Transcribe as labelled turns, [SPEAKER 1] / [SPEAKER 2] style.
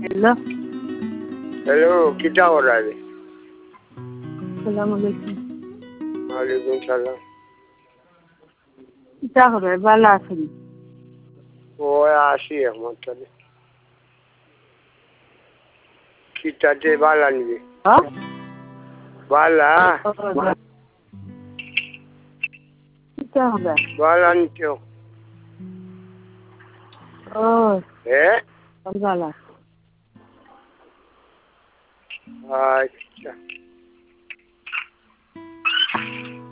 [SPEAKER 1] Hello.
[SPEAKER 2] Hello, क्या हो रहा है?
[SPEAKER 1] सलाम अलैकुम।
[SPEAKER 2] वालेकुम सलाम।
[SPEAKER 1] क्या हो रहा है? बाला आसनी
[SPEAKER 2] वो आशी है मतलब kita bala nih.
[SPEAKER 1] हाँ
[SPEAKER 2] Bala,
[SPEAKER 1] क्या हो रहा है?
[SPEAKER 2] bala nih.
[SPEAKER 1] ओह
[SPEAKER 2] Eh?
[SPEAKER 1] बाला।
[SPEAKER 2] अच्छा